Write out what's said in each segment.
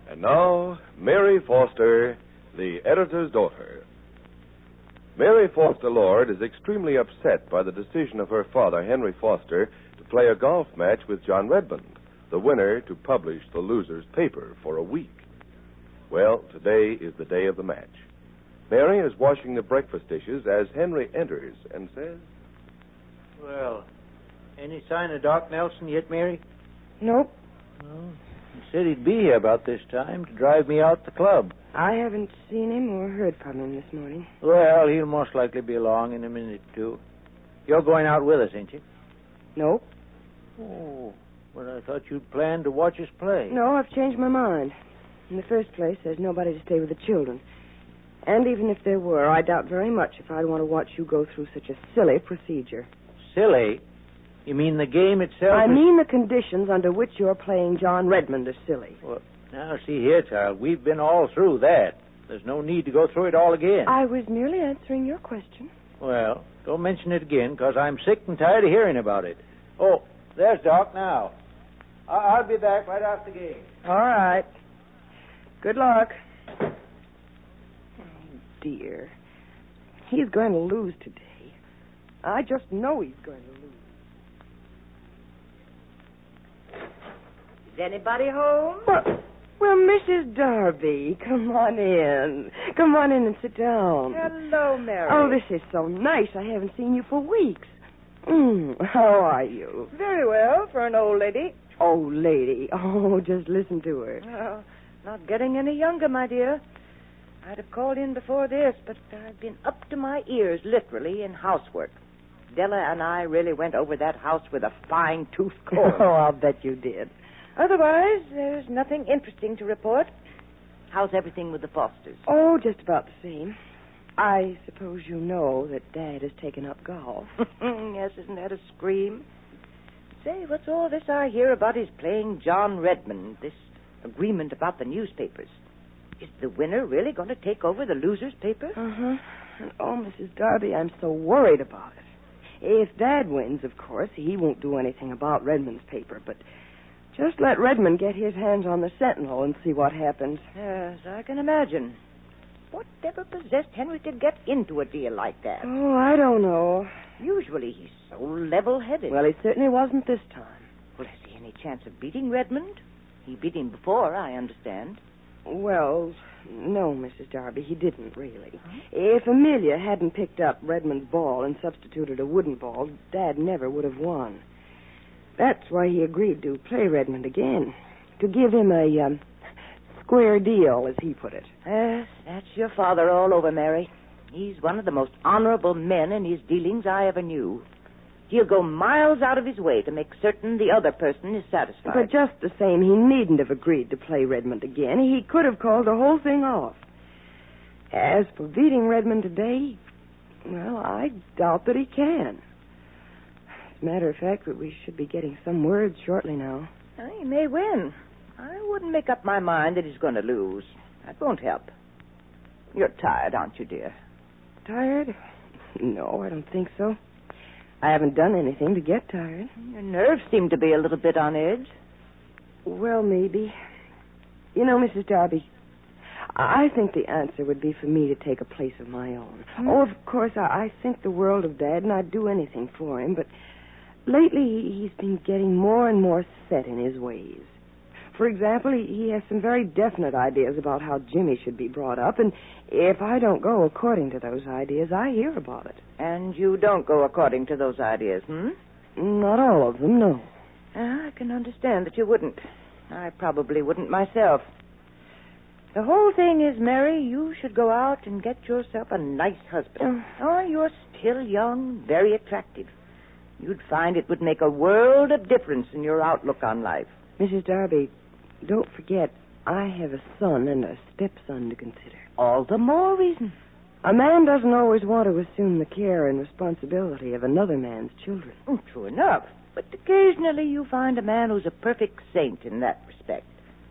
And now, Mary Foster, the editor's daughter. Mary Foster Lord is extremely upset by the decision of her father, Henry Foster, to play a golf match with John Redmond, the winner to publish the loser's paper for a week. Well, today is the day of the match. Mary is washing the breakfast dishes as Henry enters and says, Well, any sign of Doc Nelson yet, Mary? Nope. Well, he said he'd be here about this time to drive me out the club. I haven't seen him or heard from him this morning. Well, he'll most likely be along in a minute or two. You're going out with us, ain't you? Nope. Oh, but I thought you'd planned to watch us play. No, I've changed my mind. In the first place, there's nobody to stay with the children. And even if there were, I doubt very much if I'd want to watch you go through such a silly procedure. Silly? You mean the game itself? I mean the conditions under which you're playing John Redmond are silly. Well, now, see here, child. We've been all through that. There's no need to go through it all again. I was merely answering your question. Well, don't mention it again, because I'm sick and tired of hearing about it. Oh, there's Doc now. I'll be back right after the game. All right. Good luck. Oh, dear. He's going to lose today. I just know he's going to lose. Is anybody home? Well, Mrs. Darby, come on in. Come on in and sit down. Hello, Mary. Oh, this is so nice. I haven't seen you for weeks. How are you? Very well for an old lady. Old lady. Oh, just listen to her. Well, not getting any younger, my dear. I'd have called in before this, but I've been up to my ears, literally, in housework. Della and I really went over that house with a fine-tooth comb. Oh, I'll bet you did. Otherwise, there's nothing interesting to report. How's everything with the Fosters? Oh, just about the same. I suppose you know that Dad has taken up golf. Yes, isn't that a scream? Say, what's all this I hear about his playing John Redmond, this agreement about the newspapers? Is the winner really going to take over the loser's paper? Uh-huh. And, oh, Mrs. Darby, I'm so worried about it. If Dad wins, of course, he won't do anything about Redmond's paper, but just let Redmond get his hands on the Sentinel and see what happens. Yes, I can imagine. Whatever possessed Henry to get into a deal like that? Oh, I don't know. Usually he's so level-headed. Well, he certainly wasn't this time. Well, has he any chance of beating Redmond? He beat him before, I understand. Well, no, Mrs. Darby, he didn't really. Huh? If Amelia hadn't picked up Redmond's ball and substituted a wooden ball, Dad never would have won. That's why he agreed to play Redmond again, to give him a square deal, as he put it. Yes, that's your father all over, Mary. He's one of the most honorable men in his dealings I ever knew. He'll go miles out of his way to make certain the other person is satisfied. But just the same, he needn't have agreed to play Redmond again. He could have called the whole thing off. As for beating Redmond today, well, I doubt that he can. As a matter of fact, we should be getting some word shortly now. He may win. I wouldn't make up my mind that he's going to lose. That won't help. You're tired, aren't you, dear? Tired? No, I don't think so. I haven't done anything to get tired. Your nerves seem to be a little bit on edge. Well, maybe. You know, Mrs. Darby, I think the answer would be for me to take a place of my own. Oh, of course, I think the world of Dad, and I'd do anything for him, but lately he's been getting more and more set in his ways. For example, he has some very definite ideas about how Jimmy should be brought up, and if I don't go according to those ideas, I hear about it. And you don't go according to those ideas, Not all of them, no. I can understand that you wouldn't. I probably wouldn't myself. The whole thing is, Mary, you should go out and get yourself a nice husband. Oh, you're still young, very attractive. You'd find it would make a world of difference in your outlook on life. Mrs. Darby, don't forget, I have a son and a stepson to consider. All the more reason. A man doesn't always want to assume the care and responsibility of another man's children. True enough. But occasionally you find a man who's a perfect saint in that respect.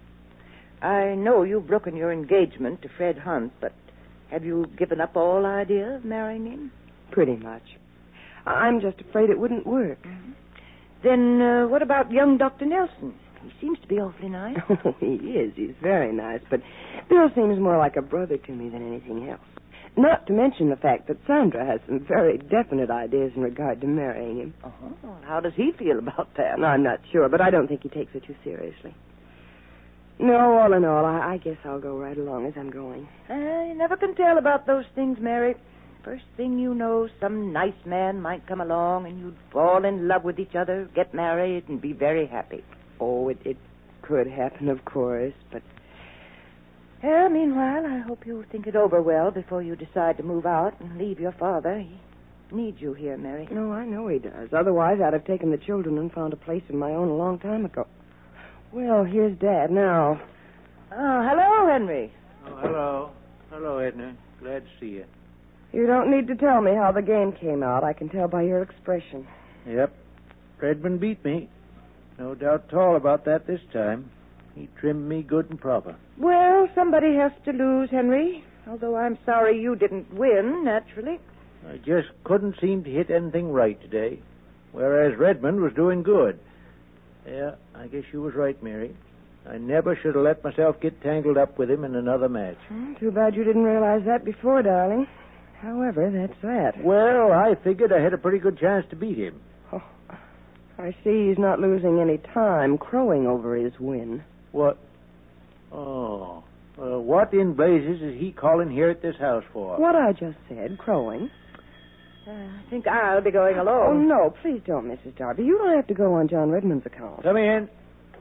I know you've broken your engagement to Fred Hunt, but have you given up all idea of marrying him? Pretty much. I'm just afraid it wouldn't work. Then what about young Dr. Nelson? He seems to be awfully nice. Oh, he is. He's very nice. But Bill seems more like a brother to me than anything else. Not to mention the fact that Sandra has some very definite ideas in regard to marrying him. Oh, how does he feel about that? I'm not sure, but I don't think he takes it too seriously. No, all in all, I guess I'll go right along as I'm going. You never can tell about those things, Mary. First thing you know, some nice man might come along and you'd fall in love with each other, get married, and be very happy. Oh, it could happen, of course, but... Meanwhile, I hope you'll think it over well before you decide to move out and leave your father. He needs you here, Mary. No, I know he does. Otherwise, I'd have taken the children and found a place of my own a long time ago. Well, here's Dad now. Oh, hello, Henry. Oh, hello. Hello, Edna. Glad to see you. You don't need to tell me how the game came out. I can tell by your expression. Yep. Redmond beat me. No doubt at all about that this time. He trimmed me good and proper. Well, somebody has to lose, Henry. Although I'm sorry you didn't win, naturally. I just couldn't seem to hit anything right today, whereas Redmond was doing good. Yeah, I guess you was right, Mary. I never should have let myself get tangled up with him in another match. Too bad you didn't realize that before, darling. However, that's that. Well, I figured I had a pretty good chance to beat him. Oh, I see he's not losing any time crowing over his win. What? Oh. What in blazes is he calling here at this house for? What I just said, crowing. I think I'll be going Oh, alone. no, please don't, Mrs. Darby. You don't have to go on John Redmond's account. Come in.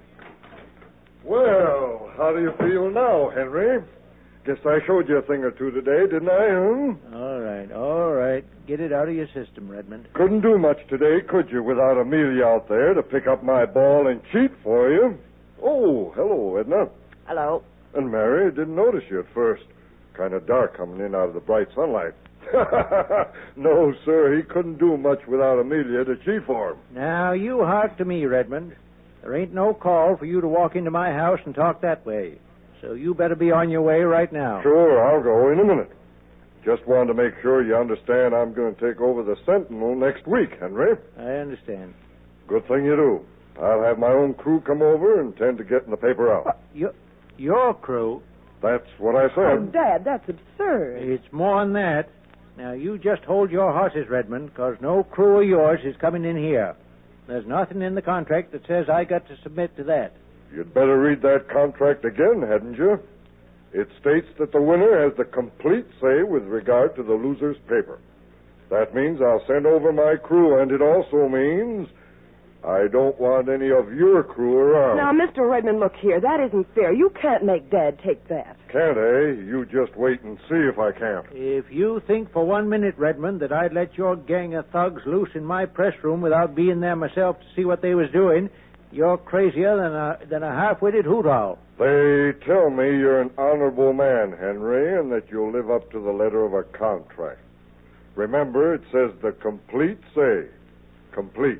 Well, how do you feel now, Henry? Guess I showed you a thing or two today, didn't I, All right. Get it out of your system, Redmond. Couldn't do much today, could you, without Amelia out there to pick up my ball and cheat for you? Oh, hello, Edna. Hello. And Mary, didn't notice you at first. Kind of dark coming in out of the bright sunlight. No, sir, he couldn't do much without Amelia to cheat for him. Now, you hark to me, Redmond. There ain't no call for you to walk into my house and talk that way. So you better be on your way right now. Sure, I'll go in a minute. Just wanted to make sure you understand I'm going to take over the Sentinel next week, Henry. I understand. Good thing you do. I'll have my own crew come over and tend to getting the paper out. Your crew? That's what I Oh, said. Dad, that's absurd. It's more than that. Now, you just hold your horses, Redmond, because no crew of yours is coming in here. There's nothing in the contract that says I got to submit to that. You'd better read that contract again, hadn't you? It states that the winner has the complete say with regard to the loser's paper. That means I'll send over my crew, and it also means I don't want any of your crew around. Now, Mr. Redmond, look here. That isn't fair. You can't make Dad take that. Can't, eh? You just wait and see if I can. If you think for 1 minute, Redmond, that I'd let your gang of thugs loose in my press room without being there myself to see what they was doing, you're crazier than a half-witted hoot owl. They tell me you're an honorable man, Henry, and that you'll live up to the letter of a contract. Remember, it says the complete say. Complete.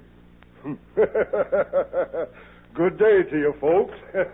Good day to you, folks.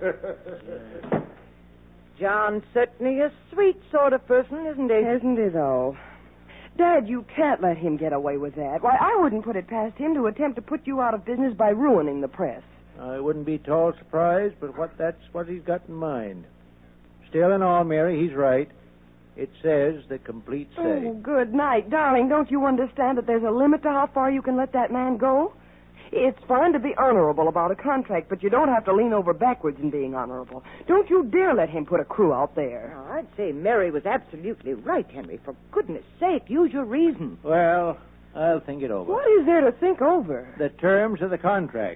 John's certainly a sweet sort of person, isn't he? Isn't he, though? Dad, you can't let him get away with that. Why, I wouldn't put it past him to attempt to put you out of business by ruining the press. I wouldn't be at all surprised, but that's what he's got in mind. Still in all, Mary, he's right. It says the complete say. Oh, good night. Darling, don't you understand that there's a limit to how far you can let that man go? It's fine to be honorable about a contract, but you don't have to lean over backwards in being honorable. Don't you dare let him put a crew out there. Oh, I'd say Mary was absolutely right, Henry. For goodness sake, use your reason. Well, I'll think it over. What is there to think over? The terms of the contract.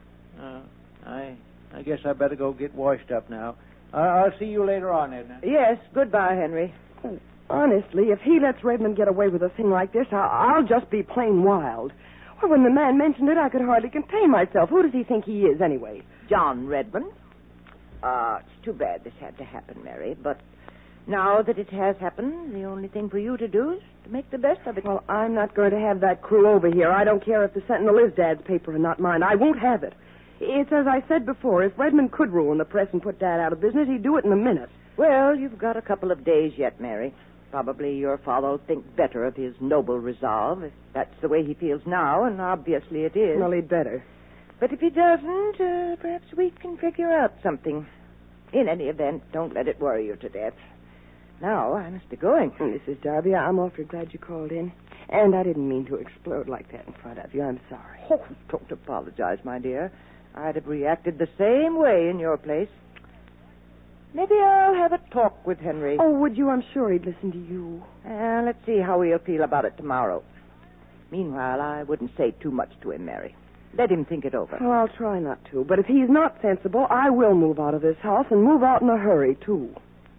I guess I better go get washed up now. I'll see you later on, Edna. Yes, goodbye, Henry. Oh, honestly, if he lets Redmond get away with a thing like this, I'll just be plain wild. Well, when the man mentioned it, I could hardly contain myself. Who does he think he is, anyway? John Redmond. It's too bad this had to happen, Mary, but now that it has happened, the only thing for you to do is to make the best of it. Well, I'm not going to have that crew over here. I don't care if the Sentinel is Dad's paper and not mine. I won't have it. It's as I said before. If Redmond could ruin the press and put Dad out of business, he'd do it in a minute. Well, you've got a couple of days yet, Mary. Probably your father will think better of his noble resolve, if that's the way he feels now, and obviously it is. Well, he'd better. But if he doesn't, perhaps we can figure out something. In any event, don't let it worry you to death. Now, I must be going. Mrs. Darby, I'm awfully glad you called in. And I didn't mean to explode like that in front of you. I'm sorry. Oh, don't apologize, my dear. I'd have reacted the same way in your place. Maybe I'll have a talk with Henry. Oh, would you? I'm sure he'd listen to you. Let's see how he'll feel about it tomorrow. Meanwhile, I wouldn't say too much to him, Mary. Let him think it over. Well, I'll try not to. But if he's not sensible, I will move out of this house and move out in a hurry, too.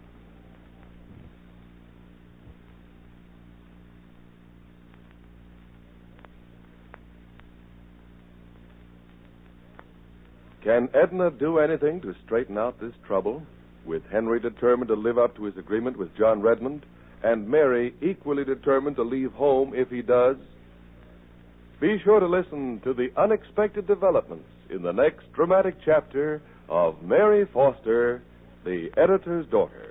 Can Edna do anything to straighten out this trouble, with Henry determined to live up to his agreement with John Redmond, and Mary equally determined to leave home if he does? Be sure to listen to the unexpected developments in the next dramatic chapter of Mary Foster, the Editor's Daughter.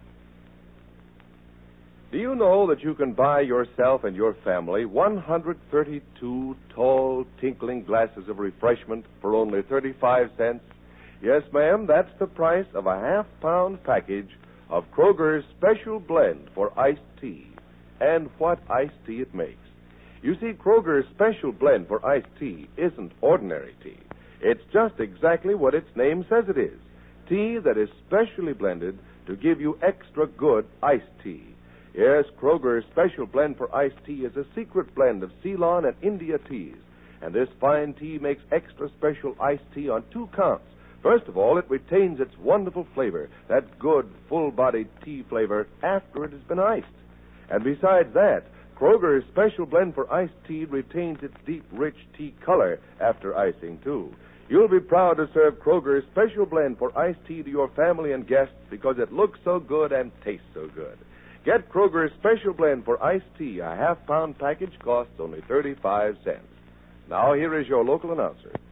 Do you know that you can buy yourself and your family 132 tall, tinkling glasses of refreshment for only 35 cents? Yes, ma'am, that's the price of a half-pound package of Kroger's Special Blend for iced tea. And what iced tea it makes. You see, Kroger's Special Blend for iced tea isn't ordinary tea. It's just exactly what its name says it is. Tea that is specially blended to give you extra good iced tea. Yes, Kroger's Special Blend for iced tea is a secret blend of Ceylon and India teas. And this fine tea makes extra special iced tea on 2 counts. First of all, it retains its wonderful flavor, that good, full-bodied tea flavor, after it has been iced. And besides that, Kroger's Special Blend for iced tea retains its deep, rich tea color after icing, too. You'll be proud to serve Kroger's Special Blend for iced tea to your family and guests because it looks so good and tastes so good. Get Kroger's Special Blend for iced tea. A half-pound package costs only 35 cents. Now, here is your local announcer.